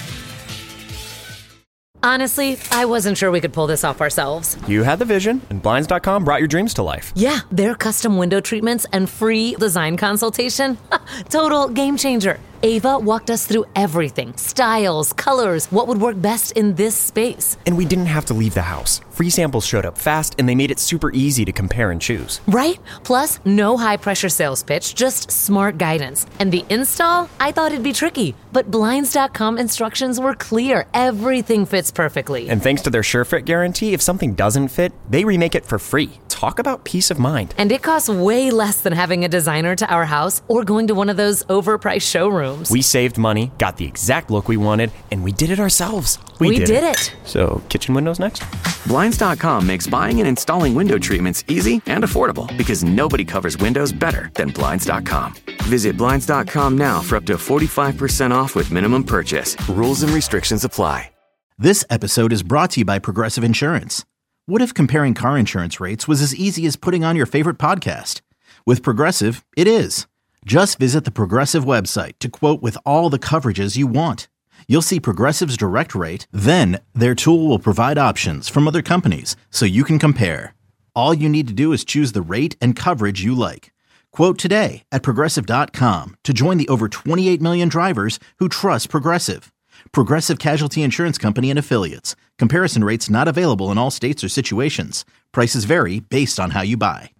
Honestly, I wasn't sure we could pull this off ourselves. You had the vision, and Blinds.com brought your dreams to life. Yeah, their custom window treatments and free design consultation. Total game changer. Ava walked us through everything. Styles, colors, what would work best in this space. And we didn't have to leave the house. Free samples showed up fast, and they made it super easy to compare and choose. Right? Plus, no high-pressure sales pitch, just smart guidance. And the install? I thought it'd be tricky, but Blinds.com instructions were clear. Everything fits perfectly. And thanks to their SureFit guarantee, if something doesn't fit, they remake it for free. Talk about peace of mind. And it costs way less than having a designer to our house or going to one of those overpriced showrooms. We saved money, got the exact look we wanted, and we did it ourselves. We did it. So, kitchen windows next? Blinds.com makes buying and installing window treatments easy and affordable because nobody covers windows better than Blinds.com. Visit Blinds.com now for up to 45% off with minimum purchase. Rules and restrictions apply. This episode is brought to you by Progressive Insurance. What if comparing car insurance rates was as easy as putting on your favorite podcast? With Progressive, it is. Just visit the Progressive website to quote with all the coverages you want. You'll see Progressive's direct rate, then their tool will provide options from other companies so you can compare. All you need to do is choose the rate and coverage you like. Quote today at Progressive.com to join the over 28 million drivers who trust Progressive. Progressive Casualty Insurance Company and Affiliates. Comparison rates not available in all states or situations. Prices vary based on how you buy.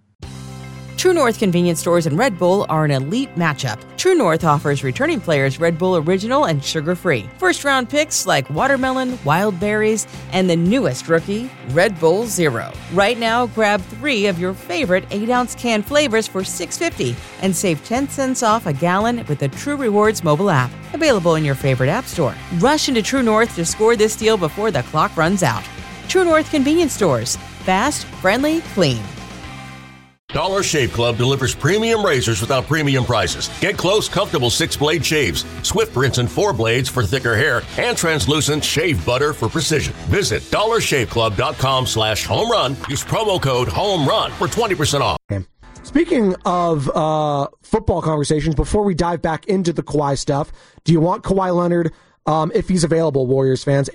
True North convenience stores and Red Bull are an elite matchup. True North offers returning players Red Bull Original and sugar-free. First-round picks like watermelon, wild berries, and the newest rookie, Red Bull Zero. Right now, grab 3 of your favorite 8-ounce can flavors for $6.50 and save 10 cents off a gallon with the True Rewards mobile app. Available in your favorite app store. Rush into True North to score this deal before the clock runs out. True North convenience stores. Fast, friendly, clean. Dollar Shave Club delivers premium razors without premium prices. Get close, comfortable 6-blade shaves, swift rinse and 4 blades for thicker hair, and translucent shave butter for precision. Visit dollarshaveclub.com/home run. Use promo code HOMERUN for 20% off. Speaking of football conversations, before we dive back into the Kawhi stuff, do you want Kawhi Leonard, if he's available, Warriors fans?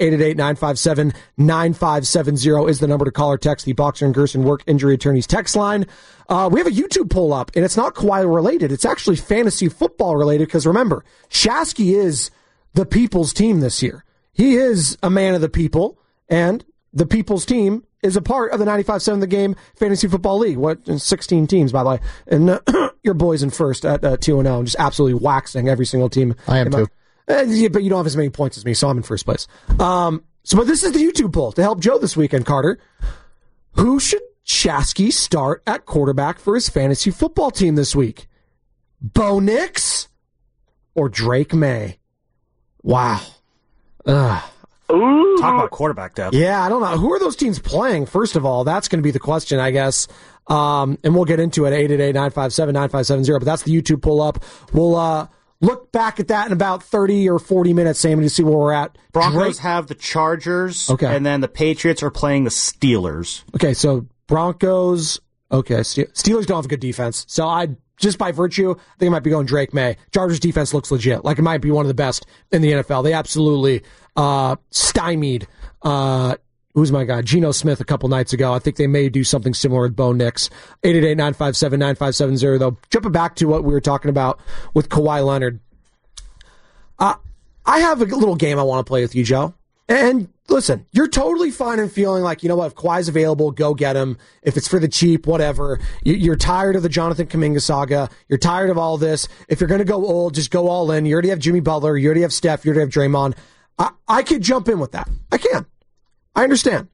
888-957-9570 is the number to call or text the Boxer and Gerson Work Injury Attorneys text line. We have a YouTube poll up, and it's not Kawhi related. It's actually fantasy football related, because remember, Shasky is the people's team this year. He is a man of the people, and the people's team is a part of the 95.7 The Game Fantasy Football League. 16 teams, by the way. And your boys in first at 2-0, just absolutely waxing every single team. I am too. Yeah, but you don't have as many points as me, so I'm in first place. But this is the YouTube poll to help Joe this weekend, Carter. Who should Shasky start at quarterback for his fantasy football team this week? Bo Nix or Drake May? Wow. Talk about quarterback depth. Yeah, I don't know. Who are those teams playing? First of all, that's going to be the question, I guess. And we'll get into it at 888-957-9570. But that's the YouTube pull up. We'll look back at that in about 30 or 40 minutes, Sammy, to see where we're at. Broncos have the Chargers, and then the Patriots are playing the Steelers. Okay, so Broncos, Steelers don't have a good defense. So just by virtue, I think I might be going Drake May. Chargers defense looks legit. Like, it might be one of the best in the NFL. They absolutely stymied, who's my guy? Geno Smith a couple nights ago. I think they may do something similar with Bo Nix. 888-957-9570, though. Jumping back to what we were talking about with Kawhi Leonard. I have a little game I want to play with you, Joe. And listen, you're totally fine in feeling like, you know what, if Kawhi's available, go get him. If it's for the cheap, whatever. You're tired of the Jonathan Kuminga saga. You're tired of all this. If you're going to go old, just go all in. You already have Jimmy Butler. You already have Steph. You already have Draymond. I could jump in with that. I can. I understand.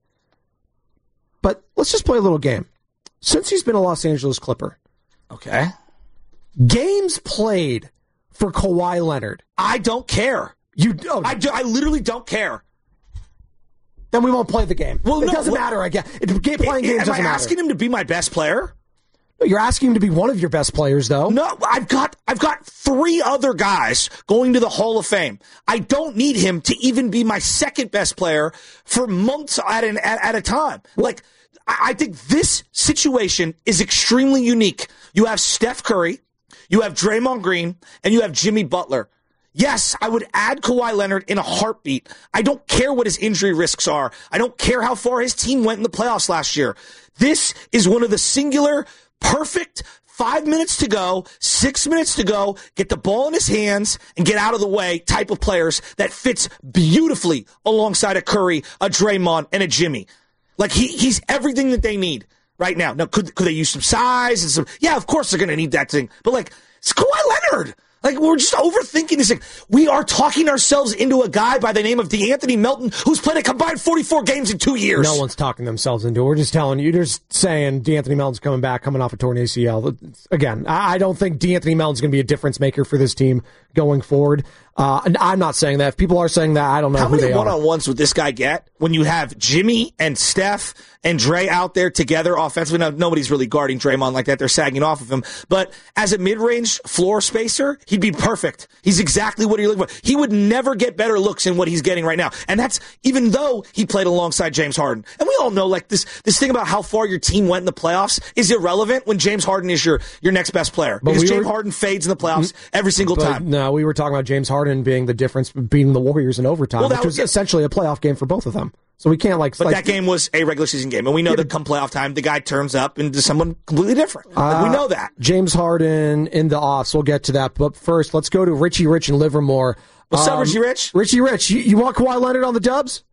But let's just play a little game. Since he's been a Los Angeles Clipper. Okay. Games played for Kawhi Leonard. I don't care. I literally don't care. Then we won't play the game. Well, it doesn't matter, I guess. Playing games doesn't matter. Am I asking him to be my best player? No, you're asking him to be one of your best players, though. No, I've got 3 other guys going to the Hall of Fame. I don't need him to even be my second best player for months at a time. Like, I think this situation is extremely unique. You have Steph Curry, you have Draymond Green, and you have Jimmy Butler. Yes, I would add Kawhi Leonard in a heartbeat. I don't care what his injury risks are. I don't care how far his team went in the playoffs last year. This is one of the singular, perfect 5 minutes to go, 6 minutes to go, get the ball in his hands and get out of the way type of players that fits beautifully alongside a Curry, a Draymond, and a Jimmy. Like, he's everything that they need right now. Now, could they use some size and some? Yeah, of course they're going to need that thing. But, like, it's Kawhi Leonard. Like, we're just overthinking this. Like, we are talking ourselves into a guy by the name of DeAnthony Melton who's played a combined 44 games in 2 years. No one's talking themselves into it. We're just telling you. You're just saying DeAnthony Melton's coming back, coming off a torn ACL. Again, I don't think DeAnthony Melton's going to be a difference maker for this team going forward. And I'm not saying that. If people are saying that, I don't know who they are. How many one-on-ones would this guy get when you have Jimmy and Steph and Dre out there together offensively? Now, nobody's really guarding Draymond like that. They're sagging off of him. But as a mid-range floor spacer, he'd be perfect. He's exactly what you're looking for. He would never get better looks than what he's getting right now. And that's even though he played alongside James Harden. And we all know, like, this thing about how far your team went in the playoffs is irrelevant when James Harden is your next best player. Because James Harden fades in the playoffs every single time. No, we were talking about James Harden being the difference beating the Warriors in overtime, which was essentially a playoff game for both of them. So we can't But that game was a regular season game, and we know that come playoff time, the guy turns up into someone completely different. We know that. James Harden in the offs. We'll get to that. But first, let's go to Richie Rich in Livermore. What's up, Richie Rich? Richie Rich, you want Kawhi Leonard on the Dubs?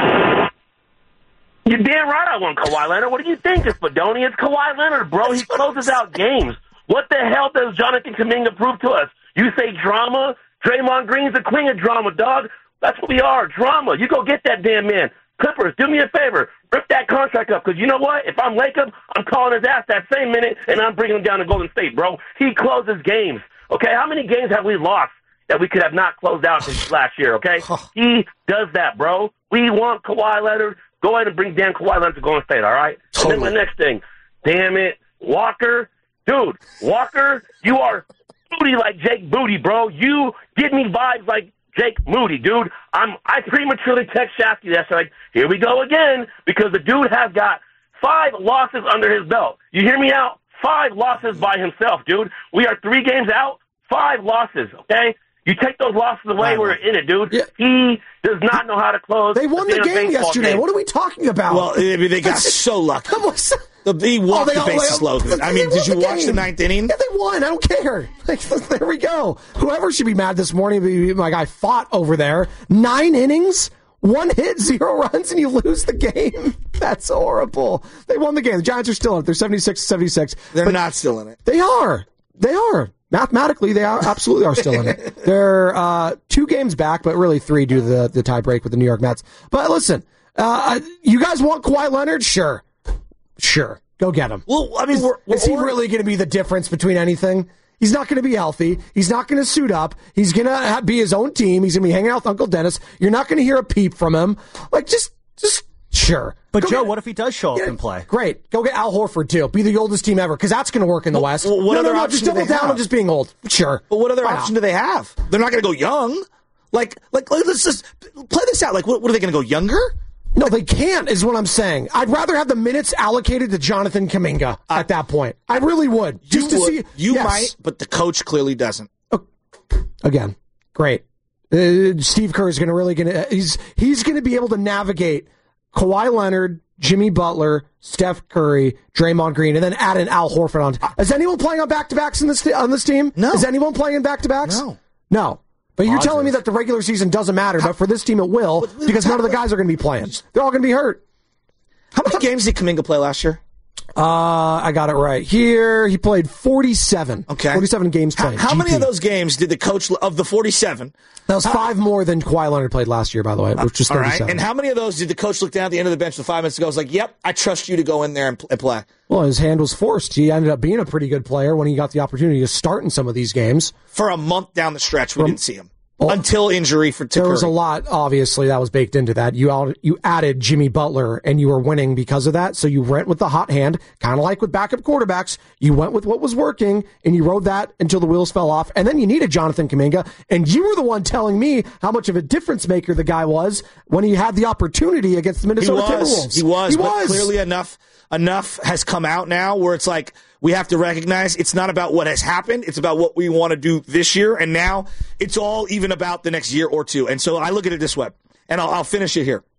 You're damn right I want Kawhi Leonard. What do you think, Spadoni? It's Kawhi Leonard, bro. He closes out games. What the hell does Jonathan Kuminga prove to us? You say drama? Draymond Green's the queen of drama, dog. That's what we are, drama. You go get that damn man. Clippers, do me a favor. Rip that contract up, because you know what? If I'm Lacob, I'm calling his ass that same minute, and I'm bringing him down to Golden State, bro. He closes games, okay? How many games have we lost that we could have not closed out this last year, okay? He does that, bro. We want Kawhi Leonard. Go ahead and bring Dan Kawhi Leonard to Golden State, all right? Totally. And then the next thing, damn it, Walker. Dude, Walker, you are booty like Jake Booty, bro. You give me vibes like Jake Moody, dude. I prematurely text Shafty yesterday, like, here we go again, because the dude has got 5 losses under his belt. You hear me out? 5 losses by himself, dude. We are 3 games out, 5 losses, okay? You take those losses away, we're in it, dude. Yeah. He does not know how to close. They won the game yesterday. What are we talking about? Well, they got so lucky. He walked the bases loaded. I mean, did you watch the 9th inning? Yeah, they won. I don't care. Like, there we go. Whoever should be mad this morning, my guy fought over there. 9 innings, 1 hit, 0 runs, and you lose the game. That's horrible. They won the game. The Giants are still in it. They're 76-76. They're not still in it. They are. They are. Mathematically, they absolutely are still in it. They're 2 games back, but really 3 due to the tie break with the New York Mets. But listen, you guys want Kawhi Leonard? Sure. Go get him. Well, I mean, is he really going to be the difference between anything? He's not going to be healthy. He's not going to suit up. He's going to be his own team. He's going to be hanging out with Uncle Dennis. You're not going to hear a peep from him. Like, just sure. But Joe, what if he does show up and play? Great. Go get Al Horford, too. Be the oldest team ever, because that's going to work in the West. What other option just double down on just being old. Sure. But what other option do they have? They're not going to go young. Like, let's just play this out. Like, what are they going to go younger? No, they can't, is what I'm saying. I'd rather have the minutes allocated to Jonathan Kuminga at that point. I really would. You might, but the coach clearly doesn't. Again, great. Steve Kerr is he's going to be able to navigate Kawhi Leonard, Jimmy Butler, Steph Curry, Draymond Green, and then add an Al Horford on. Is anyone playing on back-to-backs on this team? No. Is anyone playing in back-to-backs? No. But you're telling me that the regular season doesn't matter, but for this team it will, because none of the guys are going to be playing. They're all going to be hurt. How many games did Kuminga play last year? I got it right here. He played 47. Okay. 47 games played. How many of those games did the coach of the 47? That was 5 more than Kawhi Leonard played last year, by the way, which was 37. All right. And how many of those did the coach look down at the end of the bench 5 minutes ago? Was like, yep, I trust you to go in there and play. Well, his hand was forced. He ended up being a pretty good player when he got the opportunity to start in some of these games. For a month down the stretch, we didn't see him. Until injury to There Curry. was a lot, obviously, that was baked into that. You added Jimmy Butler, and you were winning because of that, so you went with the hot hand, kind of like with backup quarterbacks. You went with what was working, and you rode that until the wheels fell off, and then you needed Jonathan Kuminga, and you were the one telling me how much of a difference maker the guy was when he had the opportunity against the Minnesota Timberwolves. He was, but clearly enough has come out now where it's like, we have to recognize it's not about what has happened. It's about what we want to do this year. And now it's all even about the next year or two. And so I look at it this way, and I'll finish it here.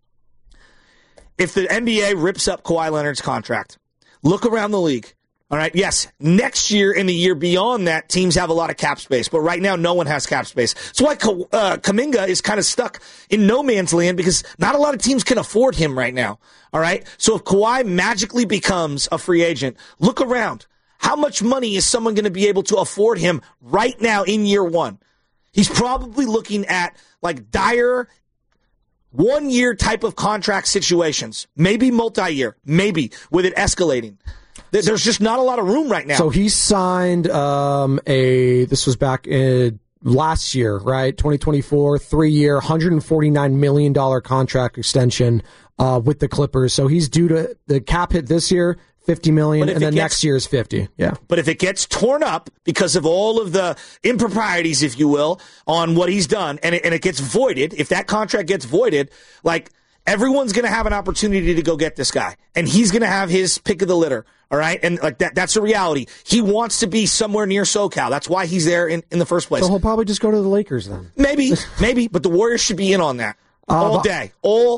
If the NBA rips up Kawhi Leonard's contract, look around the league. All right. Yes. Next year and the year beyond that, teams have a lot of cap space, but right now no one has cap space. That's why Kuminga is kind of stuck in no man's land because not a lot of teams can afford him right now. All right. So if Kawhi magically becomes a free agent, look around. How much money is someone going to be able to afford him right now in year one? He's probably looking at like dire 1-year type of contract situations, maybe multi-year, maybe with it escalating. There's just not a lot of room right now. So he signed this was back in last year, right? 2024, 3-year, $149 million contract extension with the Clippers. So he's due to the cap hit this year, $50 million, and then next year is $50. Yeah. But if it gets torn up because of all of the improprieties, if you will, on what he's done, and it gets voided, if that contract gets voided, like everyone's going to have an opportunity to go get this guy, and he's going to have his pick of the litter. All right. And like that's a reality. He wants to be somewhere near SoCal. That's why he's there in the first place. So he'll probably just go to the Lakers then. Maybe, but the Warriors should be in on that all day.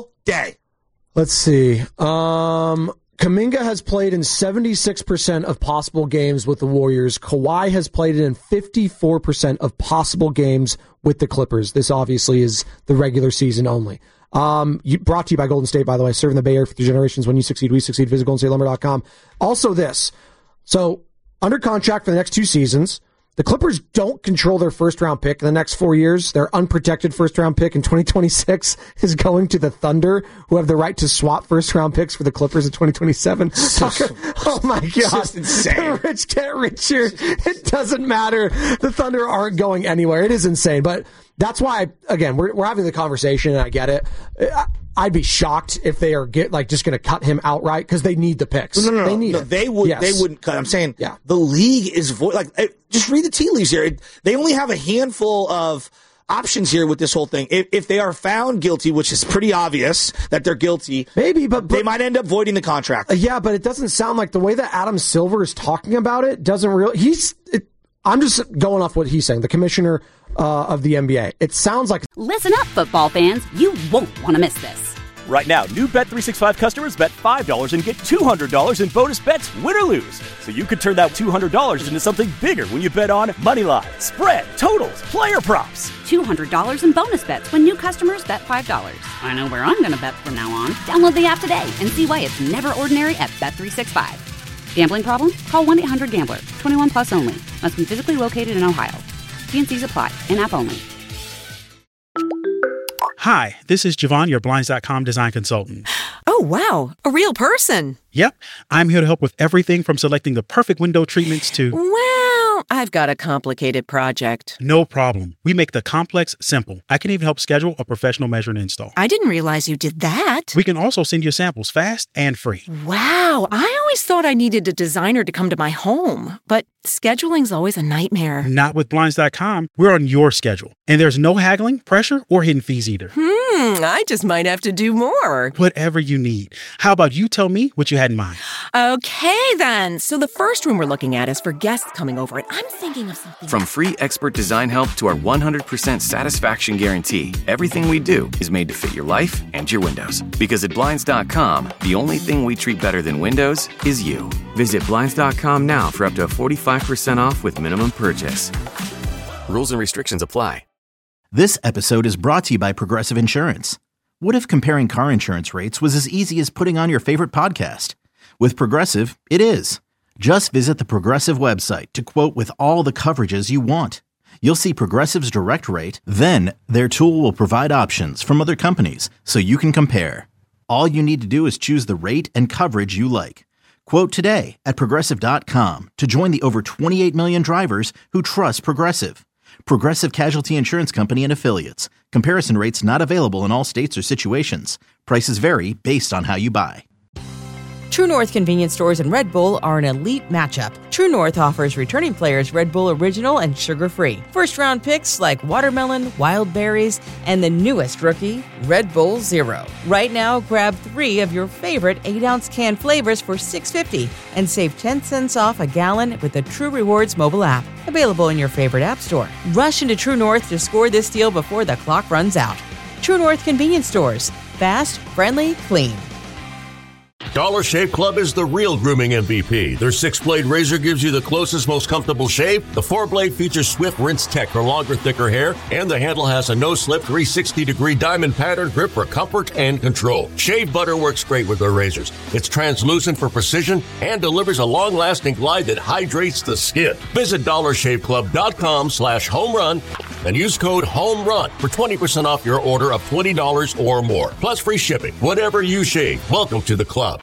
Let's see. Kuminga has played in 76% of possible games with the Warriors. Kawhi has played in 54% of possible games with the Clippers. This obviously is the regular season only. Brought to you by Golden State, by the way, serving the Bay Area for 3 generations. When you succeed, we succeed. Visit GoldenStateLumber.com. Also this. So, under contract for the next 2 seasons, the Clippers don't control their first-round pick in the next 4 years. Their unprotected first-round pick in 2026 is going to the Thunder, who have the right to swap first-round picks for the Clippers in 2027. Oh, my God. Just insane. The rich get richer. It doesn't matter. The Thunder aren't going anywhere. It is insane. But that's why, again, we're having the conversation, and I get it. I'd be shocked if they are just going to cut him outright because they need the picks. No. They need it. They wouldn't cut. I'm saying the league is just read the tea leaves here. They only have a handful of options here with this whole thing. If they are found guilty, which is pretty obvious that they're guilty, maybe, but they might end up voiding the contract. Yeah, but it doesn't sound like the way that Adam Silver is talking about it doesn't really. I'm just going off what he's saying. The commissioner of the NBA. It sounds like. Listen up, football fans. You won't want to miss this. Right now, new Bet365 customers bet $5 and get $200 in bonus bets, win or lose. So you could turn that $200 into something bigger when you bet on moneyline, spread, totals, player props. $200 in bonus bets when new customers bet $5. I know where I'm going to bet from now on. Download the app today and see why it's never ordinary at Bet365. Gambling problem? Call 1-800-GAMBLER. 21 plus only. Must be physically located in Ohio. T&Cs apply. In-app only. Hi, this is Javon, your Blinds.com design consultant. Oh, wow. A real person. Yep. I'm here to help with everything from selecting the perfect window treatments to... Well, I've got a complicated project. No problem. We make the complex simple. I can even help schedule a professional measure and install. I didn't realize you did that. We can also send you samples fast and free. Wow. I always thought I needed a designer to come to my home, but scheduling's always a nightmare. Not with Blinds.com. We're on your schedule. And there's no haggling, pressure, or hidden fees either. I just might have to do more. Whatever you need. How about you tell me what you had in mind? Okay, then. So the first room we're looking at is for guests coming over, and I'm thinking of something. From free expert design help to our 100% satisfaction guarantee, everything we do is made to fit your life and your windows. Because at Blinds.com, the only thing we treat better than windows is you. Visit Blinds.com now for up to 45% off with minimum purchase. Rules and restrictions apply. This episode is brought to you by Progressive Insurance. What if comparing car insurance rates was as easy as putting on your favorite podcast? With Progressive, it is. Just visit the Progressive website to quote with all the coverages you want. You'll see Progressive's direct rate, then their tool will provide options from other companies so you can compare. All you need to do is choose the rate and coverage you like. Quote today at Progressive.com to join the over 28 million drivers who trust Progressive. Progressive Casualty Insurance Company and Affiliates. Comparison rates not available in all states or situations. Prices vary based on how you buy. True North convenience stores and Red Bull are an elite matchup. True North offers returning players Red Bull Original and sugar-free. First-round picks like watermelon, wild berries, and the newest rookie, Red Bull Zero. Right now, grab 3 of your favorite 8-ounce can flavors for $6.50 and save 10 cents off a gallon with the True Rewards mobile app. Available in your favorite app store. Rush into True North to score this deal before the clock runs out. True North convenience stores. Fast, friendly, clean. Dollar Shave Club is the real grooming MVP. Their 6-blade razor gives you the closest, most comfortable shave. The 4-blade features swift rinse tech for longer, thicker hair, and the handle has a no-slip 360-degree diamond pattern grip for comfort and control. Shave butter works great with their razors. It's translucent for precision and delivers a long-lasting glide that hydrates the skin. Visit DollarShaveClub.com/homerun and use code HOMERUN for 20% off your order of $20 or more. Plus free shipping. Whatever you shave, welcome to the club.